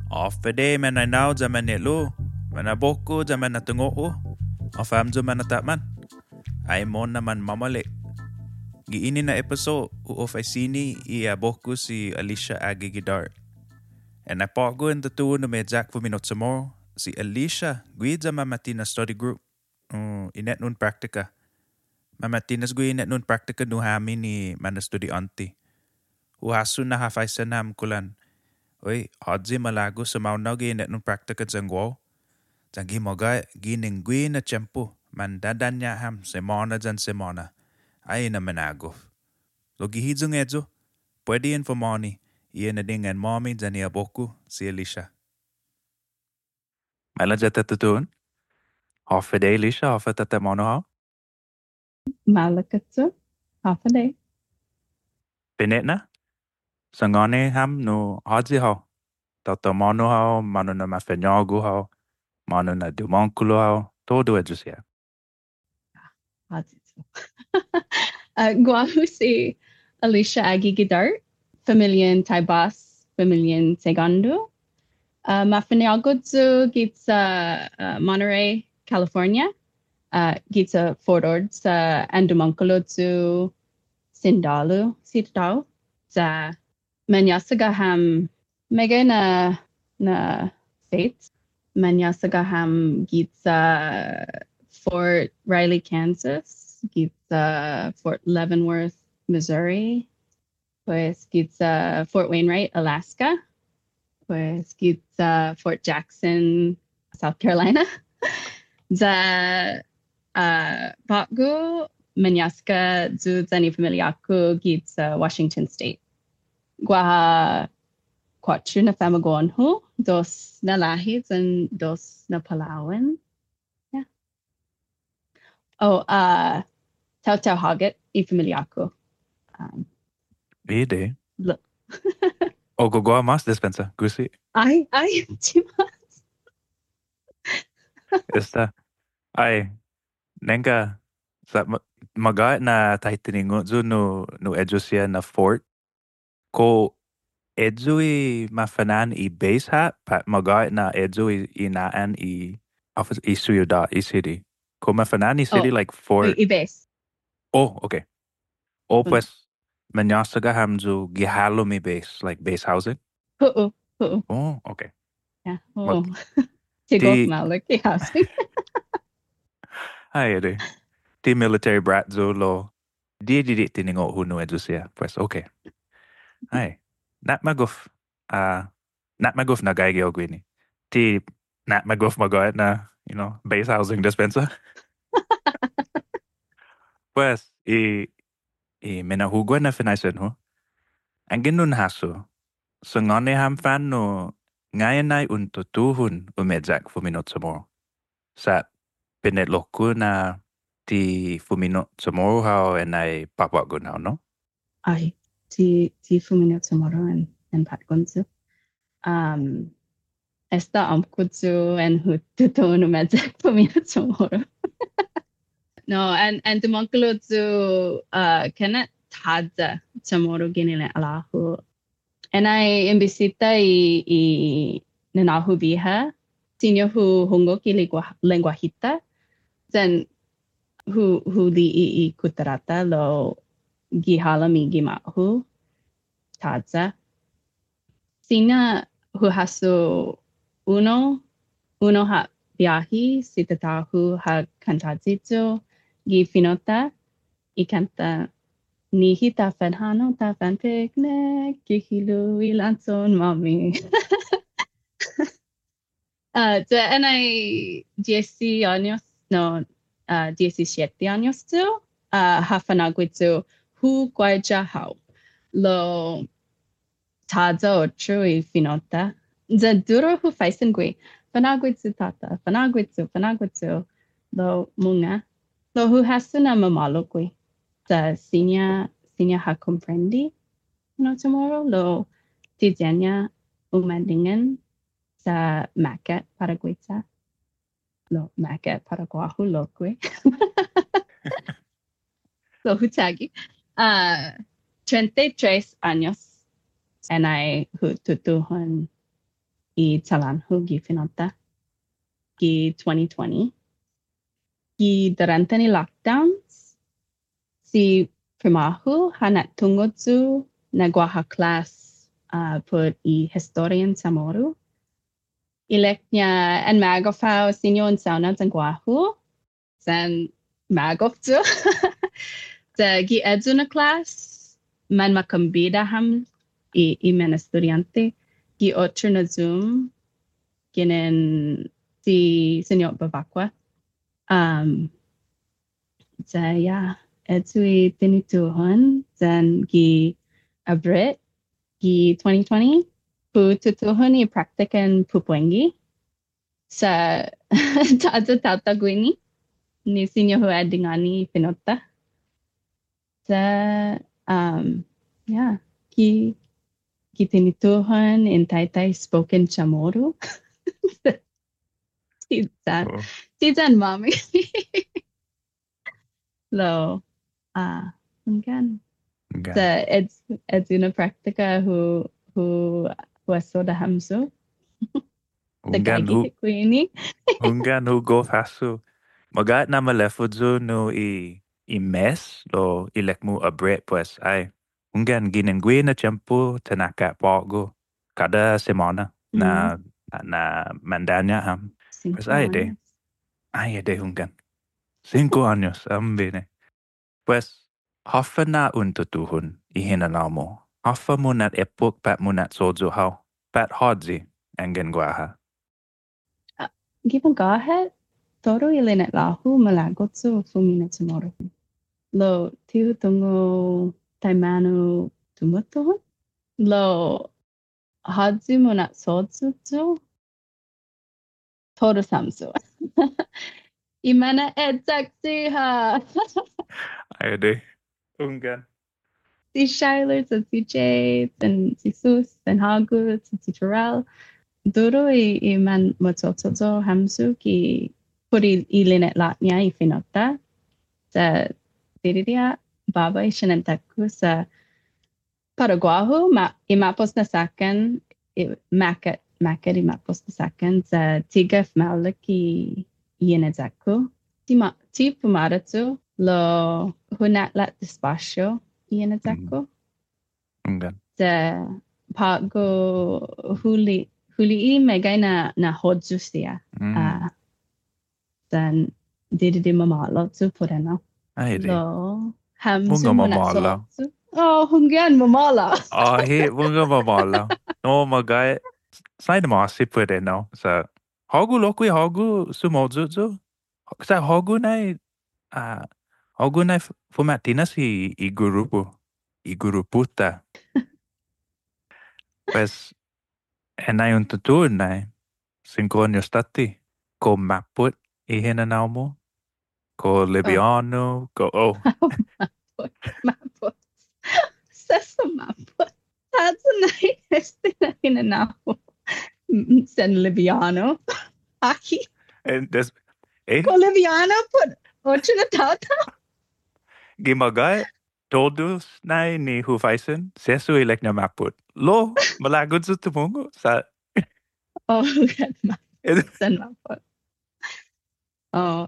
Ofede mananaw zaman nilo, manaboko zaman natungoo, ofam zaman nataman. Ay mo naman mamalik. Giini na episode uofisini iaboko si Alicia Agigidar. And napago in the two no medjak for minutes more si Alicia guida mamatina study group. Inet nun praktika. Mamatinas gu inet nun praktika no hami ni mana studyante. Uhaso na hafaisan nam kulan. Oy, hodzi malago sa maunaw gi inet nun praktika jangwaw. Jangi moga giningwi na tiyempo. Mandadan niya ham semana jan semana. Ay na managof. Lo gihidzo ngedzo. Pwede infomoni. Iyan na din ang mommy jan iaboko si Alicia. Mala jata tutun? Hoffe day, Alicia? Hoffe tata mono ha? Malakatsu. Half a day. Pinet na? Sangone ham no hodzi ha? Tata mono ha? Mano na mafenyago ha? Mano na dumonkulo ha? Todo edyo siya. Hazitsu. Guahu si Alicia Agigidart. Familien Taibas. Familien Segundo. Mafenyagotsu gits Monterey, California. Gita Fort Ord sa Andumonkolotsu Sindalu Sitao sa Manyasagaham mega na states Manyasagaham gita Fort Riley, Kansas, gita Fort Leavenworth, Missouri, pues gita Fort Wainwright, Alaska, pues gita Fort Jackson, South Carolina. Bago Manyaska zu zani familia ko git sa Washington State. Gwaha kwatro na famagon ho, dos na lahis and dos na Palawan. Yeah. Oh, Tau Hagat I familia ko. Ide. Look. O gugwa mas dispensa. Gusi. Ay, chimas. Esta. Ay. Nenga. Sa maga na tahitiningo zu no edyo siya na fort. Ko edyo mafanan I base ha. Pat maga na edyo inaan office ciudad, city. Ko mafanan city like fort. I-base. Oh, okay. O pues manyasaga hamzu gihalo mi base, like base housing. Oo. Oh, okay. Yeah. Oh. Tigok malik housing. Ay, ede. Ti military brat zo lo. Di tiningo huno edyo siya. Pues okay. Ay. Not maguf. Not maguf na gaigi ogwini. Ti not maguf magoet na, base housing dispenser. Pues, menahugwa na finaisan ho. Ang ginun haso. So ngone ham fan no ngayon ay untutuhun umedzak fuminot samoro. Sa pinetloku na ti fuminot samoro hao and ay papagun hao, no? Ay, ti fuminot samoro and patgunsu. Esta amkutsu and hututo no medzak fuminot samoro. No, and dumonkulotsu kana tadza samoro ginile alahu. And I imbisita I nanahu biha, sinyo hu hongo ki lenguajita, then hu li I kutarata lo gihala mi gimahu, tadza. Sina hu haso uno ha biahi, sitatahu ha kantazitsu, gi finota, I kanta Nihi tafan hano tafan picnic, kihilu ilanson mami. And I 10 años, no, 17 años too, hafanagwitsu hu guaja hao. Lo taza ocho I finota. The duro hu faisen gui. Fanagwitsu tata, fanagwitsu, lo munga. Lo hu hasuna mamalo gui. Sa senior ha comprendi no tomorrow lo tizenya umandingan sa maket paraguita lo maket paraguahu lo kwe lo hutagi 33 años and I hututuhan I talanhu gi finota gi 2020. Gi durante ni lockdowns si primahu hanat tungotsu nagwaha class put I historian Samoru. Ileknya en magofau sinyo en sauna tangwahu. Sen magoftu. Sa gi edzu na class man makambida ham I men estudiante gi otro na Zoom ginen si senyor Bavakwa. Sa yeah, edzu I tinituhon then gi abrit gi 2020 pu tutuhon I praktikan pupwengi sa tata gwini ni senyor hu adingani pinota. Sa yeah, ki tinituhan in Taytay spoken Chamorro. Season mommy. Lo, hanggan. Sa edzuna praktika hu wasoda hamso. Hunggan hu hunggan hu go fasu. Magat na malefudzu no I mes lo ilek mu abret pues ay. Hunggan ginengwi na tiempo tanaka pogo. Kada semana na mandanya ham. Pues ay de hunggan. 5 años ambine. Pues hoffa na untutuhun ihinanamo. Hoffa munat epok pat munat sojo hau. Pat hodzi angen guaha. Given gahet toro ilinet lahu malagotsu fumina tomorrow. Lo tiu tungo taimanu tumutuhun. Lo hadzu munat sojutsu toro samsu. Imana edzaksiha. Ayde. Hunggan. Si Shiler, si Jade, si Sus, Hagut, si Terrell. Duro I man motototo hamsu ki puri ilinet latnya I finota. Sa diridia baba I shenantaku sa Paraguahu imapos na sakan makat imapos na sakan sa tigaf malaki ienedzaku. Ti pumaratsu lo hunat lat despacio ienedzaku. Sa pago huli I megay na hodjusia. Dan didi mamalo tu pureno. Lo hamsu mamala. Oh, hungyan mamala. Oh, he munga mamala. No magay sai na masi pureno. Sa hogu lokui hogu sumojutsu. Sa hogu nai fumatinas I grupo. I gruputa. Pues enay untutuun nai. 5 años tati. Ko maput ihinanamo. Ko Libiano. Ko Maput. Sesa maput. That's a nice thing in a now. Sen Libiano. Aki. And this Ko Libiano put ocho na tata. Gimagay todos nai ni hufaisen. Sesu ilek na maput. Lo malagod sa tumungo sa Oh, God, maput. Sen maput. Oh.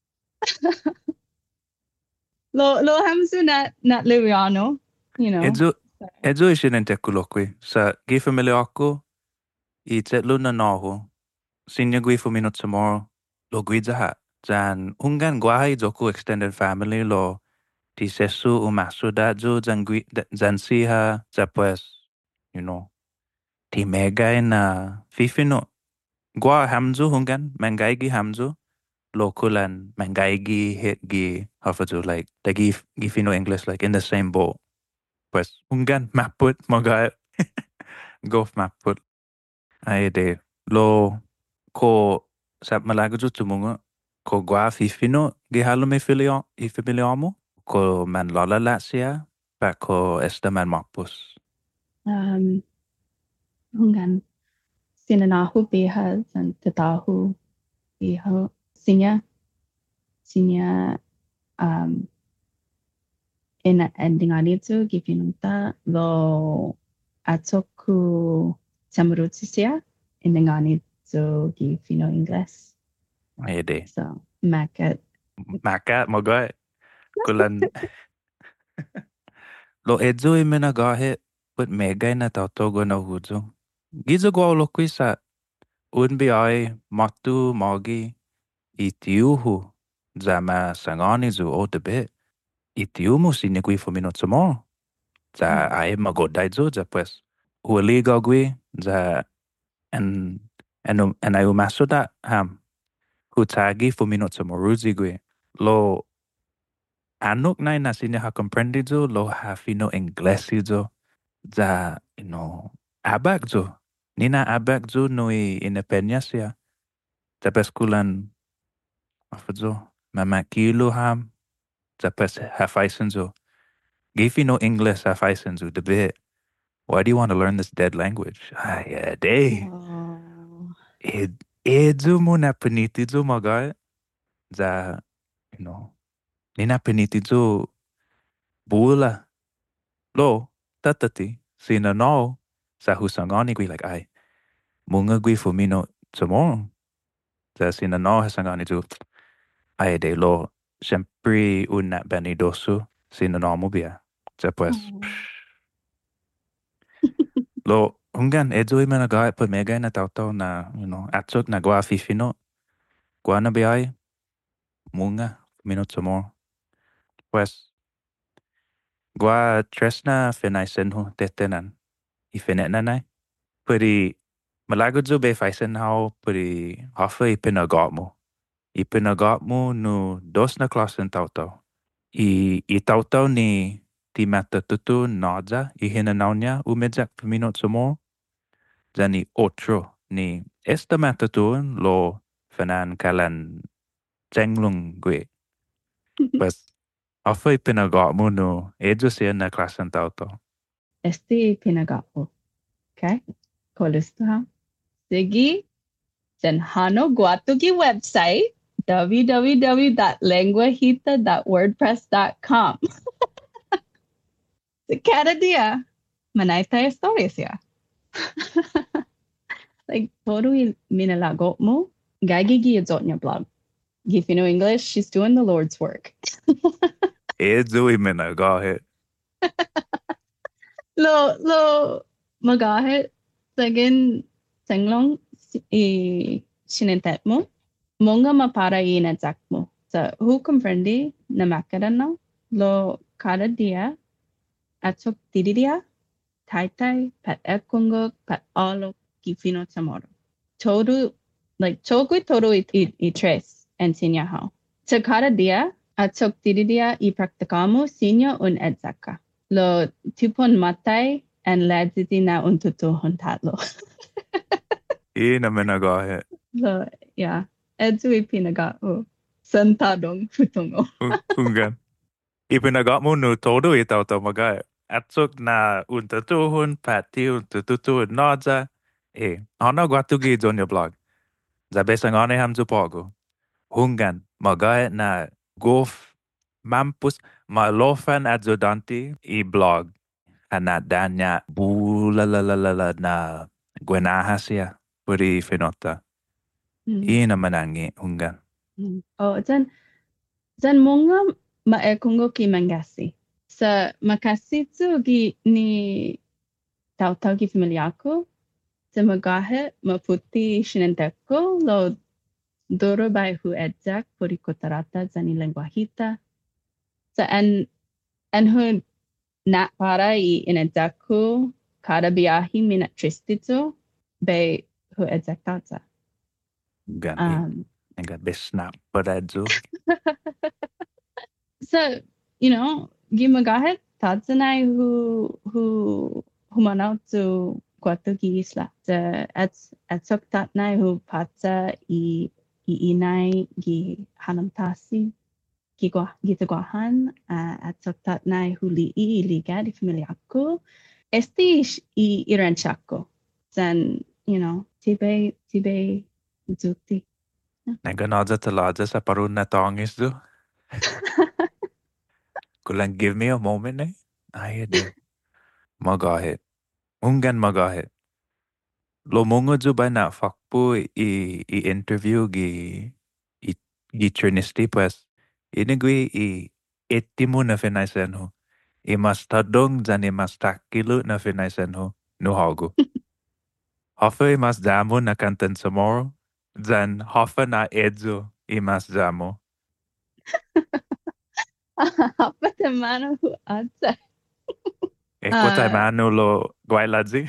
Lo hamsu not Libiano. You know. Edzo isinente kulokwi. Sa gi familia ako, I tetlo na noho. Sinya gui minut tomorrow. Lo gui zaha. Jan ungan guahay joku extended family lo ti sesu umasu dajo jan siha. Sa pues, you know, ti megay na fifino. Gua hamzu hungan, mangay gi hamzu. Lokulan, mangay gi hit gi, hafadu like, the gi fino English like in the same boat. Pues hunggan maput magay golf maput. Ay de lo ko sa malagaju tumungo ko gua fifino gihalo me ifiliamo ko man lola latsia pa ko esta man mapus. Hunggan sinanahu bihas and tatahu biho sinya in ending itu givinunta lo atoku samurutisia inangani so gi fino Ingles. Ay de. So makat. Maka moga kulan lo edzo imena gahe put mega na tautogo na huzo. Gizo go lo kuisa unbi ai matu magi itiuhu zama sangani zu o debe. Itiumu sini kui fumino tsumo. Za ai magodai zo za pues. Uli gagwi za en ai umasuda ham. Hutagi fumino tsumo ruzi gwi. Lo anuk nai na sini ha comprendi zo lo ha fino inglesi zo. Za, abak zo. Nina abak zo nui independias ya. Tapos kulan, apa zo, mamakilo ham. Tapos hafaisen zo. Gifi no English hafaisen zo. Debe, why do you want to learn this dead language? Ay, day. Oh. Edzo mo na peniti zo magay. Za, nina peniti zo bula. Lo, tatati, sina no, sa husangani gui like, ay, munga gui fumino tomorrow. Sa sina no hasangani zo, ay, de lo, siyempre una banidoso, sina no mo bia. Sa pues, lo, hunggan, edzo ima na gaya pa mega na tauto na, atsok na gua fifino, gua na biay, munga, fumino tomorrow. Pues, gua tres na finay senho tetenan, ifinet na nai. Puri malagod zo be faisen hao puri hafa ipinagot mo. Ipinagot mo no dos na klasen tautaw. I tautaw ni ti matatutu nadza ihinanaw niya umedzak paminot sumo. Zani otro ni esta matatun lo fanan kalan zenglung gwe. Pues hafa ipinagot mo no edzo siya na klasen tautaw. Este pinagapo. Okay? Kolisto ha. Sige. Then hano guatugi website www.lenguahita.wordpress.com. Cada dia manaita historias ya. Like todo minalagot mo gagigi adzot niya blog. If you know English, she's doing the Lord's work. Edzo iminagahet. Lo magahet sagin senglong sinintet mo. Monga mapara inadzak mo. So who comprendi na makarana lo cada dia atsok tiridia taitai pat ekungok pat alo kifino tamoro. Todo like chokui todo i tres enseña how. So cada dia atsok tiridia i practicamo sinyo un edzaka. Lo tipon matay and ladziti na un tutuhon tatlo. Ina minagahet. So yeah. Edzu ipinaga sentadong futungo. Hunggan. Ipinagot mo no todo itaw to magay. Atsok na untatuhon pati untatuhon nodza. Ano guatugi on your blog. Zabesang ane ham zupogo. Hunggan. Magay na gof mampus malofan adzodanti i blog. Ana danya bulalalala na gwenahasya. Puri finota. Ina manangi hunggan. Oh, dan monga maekungo ki mangasi. Sa makasi tu ni tahu ki familia ko. Sa magahe maputi shinenteko lo doro bai hu edzak puri kotarata zani lenguahita. Sa en hu nak para I inedzaku kada biahi minat tristito be hu edzak tata. Hunggan. Enggak besnap beradzu. So, gimagahet tatsanai who humanaw to kwatugi isla. The at sok tatnai who patsa I inay gi hanamtasi gitagwahan at sok tatnai who liiga di familia ko. Esti I iranchako. Then, tibe zuti. Naganoza talaza sa parun na tongis do. Kulang give me a moment eh. Ay do. Magahit. Hunggan magahit. Lo mongo jo ba na fakpo i-interview gi churnisti pues. Inagwi etimo na finaisan ho. Imas tadong jan imas takilu na finaisan ho. No hago. Hoffe imas jamo na kantan samoro. Jan hoffe na edzo imas jamo. Apa temano hu adza. Eko tayo mano lo gwailadzi?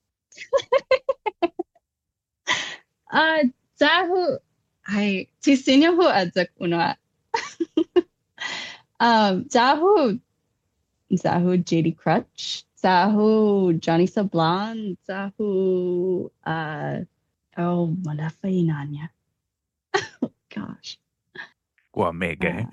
Zahu, ay, tisinyo hu adza kuno. Zahu JD Crutch, Zahu Johnny Sablon, Zahu Malafa Inanya. Oh gosh. Gua mege.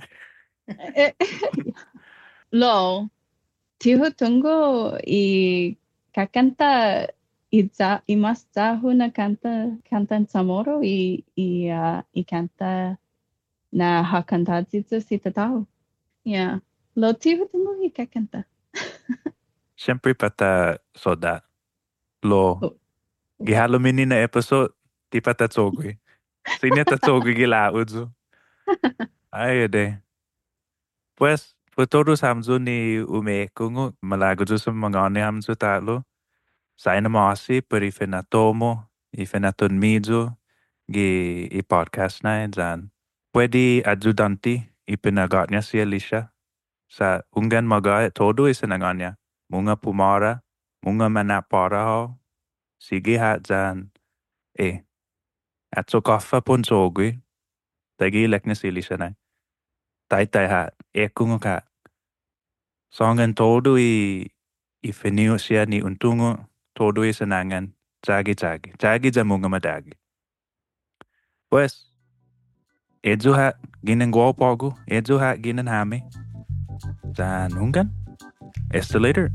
Lo, tihu tungo I kakanta imas Zahu na kantan Samoro I kanta na hakantadzitsu si tatao. Yeah. Lo tihu tungo I kakanta. Siyempre pata soda. Lo, gihalumini na episode, di pata tsogwi. Sinya tatsogwi gila udzo. Ay, de. Pues, todos hamzo ni umekungo, malago jo sa mga ani hamzo talo. Sa inamasi, pero ifenatomo, ifenatonmizo, i-podcast na dyan. Pwede adjudanti, ipinagot niya si Alicia. Sa ungan mga todo isinangan niya. Mga pumara, mga manapara ho. Sige ha dyan. At so kaffa pun sogwi. Tagi ilek na si Alicia na. Tai ha, kungo ka. Songan todo ifenio siya ni untungo. Todo isinangan. Jagi. Jagi dyan mga madagi. Pues, edzo ha, ginan guwapago. Edzo ha, ginan hami. Dan ungan. Hasta later.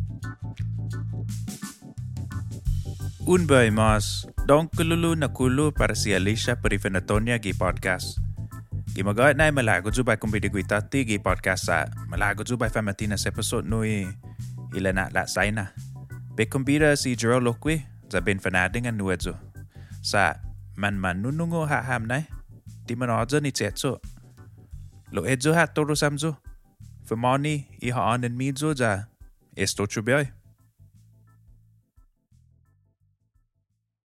Unbay mas, dong kululu na kulu para si Alicia Perifenatonia gi podcast. Gimagawa na malago jo ba kung bidigwitati gi podcast sa malago jo ba famatinas episode nui ilana la saina. Bekumbira si Jero Lokwi za ben fanading an nuedzo. Sa man nunungo ha ham na di man odzo ni tsetso. Lo edzo ha toro samzo. Famoni I haan en midzo za esto chubioi.